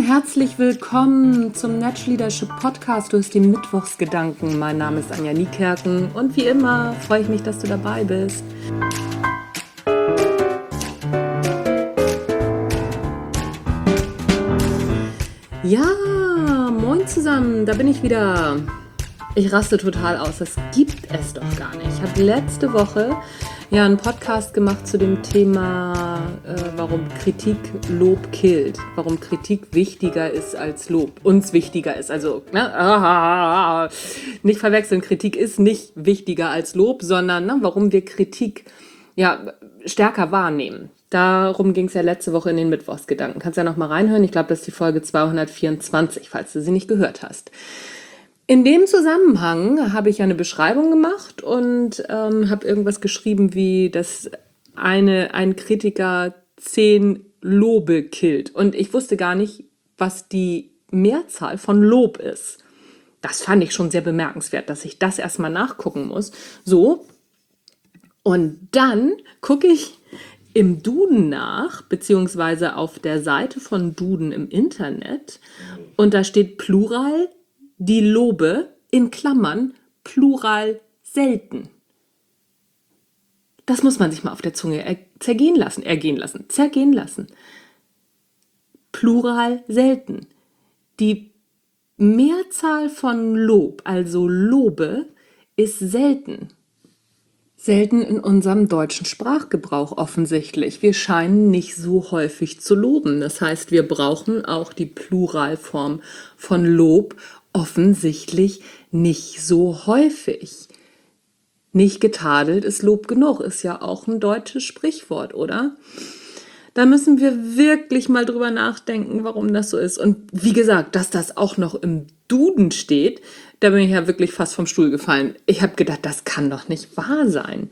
herzlich willkommen zum Natural Leadership Podcast. Du hast die Mittwochsgedanken. Mein Name ist Anja Niekerken und wie immer freue ich mich, dass du dabei bist. Ja, moin zusammen, da bin ich wieder. Ich raste total aus, das gibt es doch gar nicht. Ich habe letzte Woche einen Podcast gemacht zu dem Thema, warum Kritik Lob killt, warum Kritik wichtiger ist als Lob, uns wichtiger ist. Also nicht verwechseln, Kritik ist nicht wichtiger als Lob, sondern warum wir Kritik stärker wahrnehmen. Darum ging es ja letzte Woche in den Mittwochsgedanken. Kannst ja noch mal reinhören. Ich glaube, das ist die Folge 224, falls du sie nicht gehört hast. In dem Zusammenhang habe ich eine Beschreibung gemacht und habe irgendwas geschrieben, wie dass ein Kritiker 10 Lobe killt. Und ich wusste gar nicht, was die Mehrzahl von Lob ist. Das fand ich schon sehr bemerkenswert, dass ich das erstmal nachgucken muss. So, und dann gucke ich im Duden nach, beziehungsweise auf der Seite von Duden im Internet, und da steht Plural, die Lobe, in Klammern, Plural selten. Das muss man sich mal auf der Zunge zergehen lassen. Plural selten. Die Mehrzahl von Lob, also Lobe, ist selten. Selten in unserem deutschen Sprachgebrauch offensichtlich. Wir scheinen nicht so häufig zu loben. Das heißt, wir brauchen auch die Pluralform von Lob offensichtlich nicht so häufig. Nicht getadelt ist Lob genug, ist ja auch ein deutsches Sprichwort, oder? Da müssen wir wirklich mal drüber nachdenken, warum das so ist. Und wie gesagt, dass das auch noch im Duden steht, da bin ich ja wirklich fast vom Stuhl gefallen. Ich habe gedacht, das kann doch nicht wahr sein.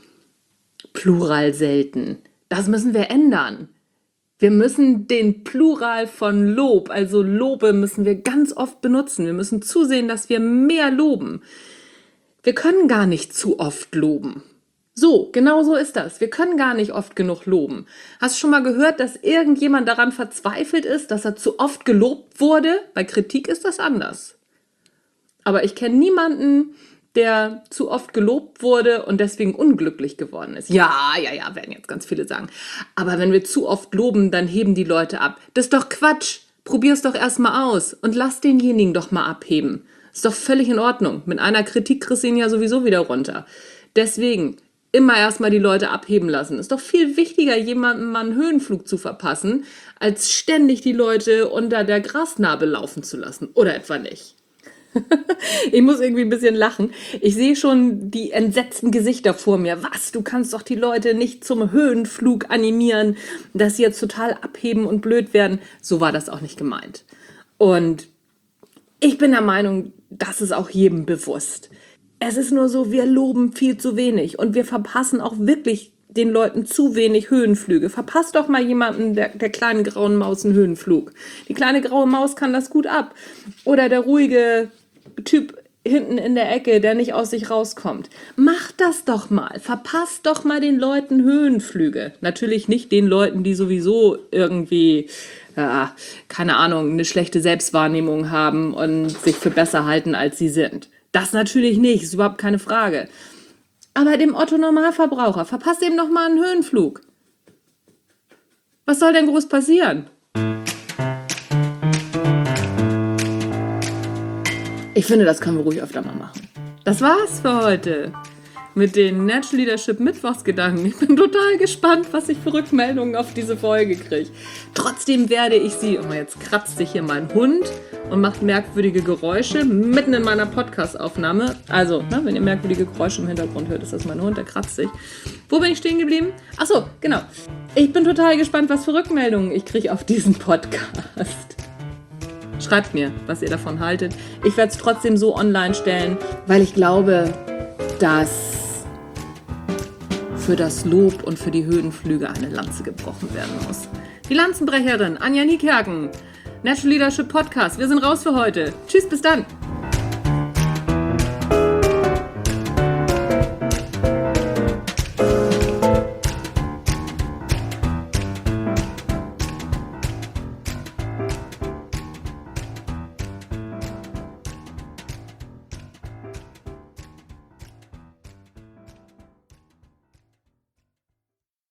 Plural selten. Das müssen wir ändern. Wir müssen den Plural von Lob, also Lobe, müssen wir ganz oft benutzen. Wir müssen zusehen, dass wir mehr loben. Wir können gar nicht zu oft loben. So, genau so ist das. Wir können gar nicht oft genug loben. Hast du schon mal gehört, dass irgendjemand daran verzweifelt ist, dass er zu oft gelobt wurde? Bei Kritik ist das anders. Aber ich kenne niemanden, der zu oft gelobt wurde und deswegen unglücklich geworden ist. Ja, werden jetzt ganz viele sagen. Aber wenn wir zu oft loben, dann heben die Leute ab. Das ist doch Quatsch. Probier's doch erstmal aus und lass denjenigen doch mal abheben. Ist doch völlig in Ordnung. Mit einer Kritik kriegst du ihn ja sowieso wieder runter. Deswegen immer erstmal die Leute abheben lassen. Ist doch viel wichtiger, jemandem mal einen Höhenflug zu verpassen, als ständig die Leute unter der Grasnarbe laufen zu lassen. Oder etwa nicht? Ich muss irgendwie ein bisschen lachen. Ich sehe schon die entsetzten Gesichter vor mir. Was? Du kannst doch die Leute nicht zum Höhenflug animieren, dass sie jetzt total abheben und blöd werden. So war das auch nicht gemeint. Und ich bin der Meinung, das ist auch jedem bewusst. Es ist nur so, wir loben viel zu wenig und wir verpassen auch wirklich den Leuten zu wenig Höhenflüge. Verpasst doch mal jemanden, der kleinen grauen Maus, einen Höhenflug. Die kleine graue Maus kann das gut ab. Oder der ruhige Typ hinten in der Ecke, der nicht aus sich rauskommt. Macht das doch mal. Verpasst doch mal den Leuten Höhenflüge. Natürlich nicht den Leuten, die sowieso irgendwie, keine Ahnung, eine schlechte Selbstwahrnehmung haben und sich für besser halten, als sie sind. Das natürlich nicht, ist überhaupt keine Frage. Aber dem Otto-Normalverbraucher, verpasst eben noch mal einen Höhenflug. Was soll denn groß passieren? Ich finde, das können wir ruhig öfter mal machen. Das war's für heute mit den Natural Leadership Mittwochsgedanken. Ich bin total gespannt, was ich für Rückmeldungen auf diese Folge kriege. Trotzdem werde ich sie, jetzt kratzt sich hier mein Hund und macht merkwürdige Geräusche mitten in meiner Podcast-Aufnahme. Also, wenn ihr merkwürdige Geräusche im Hintergrund hört, ist das mein Hund, der kratzt sich. Wo bin ich stehen geblieben? Achso, genau. Ich bin total gespannt, was für Rückmeldungen ich kriege auf diesen Podcast. Schreibt mir, was ihr davon haltet. Ich werde es trotzdem so online stellen, weil ich glaube, dass für das Lob und für die Höhenflüge eine Lanze gebrochen werden muss. Die Lanzenbrecherin Anja Niekerken, Natural Leadership Podcast. Wir sind raus für heute. Tschüss, bis dann.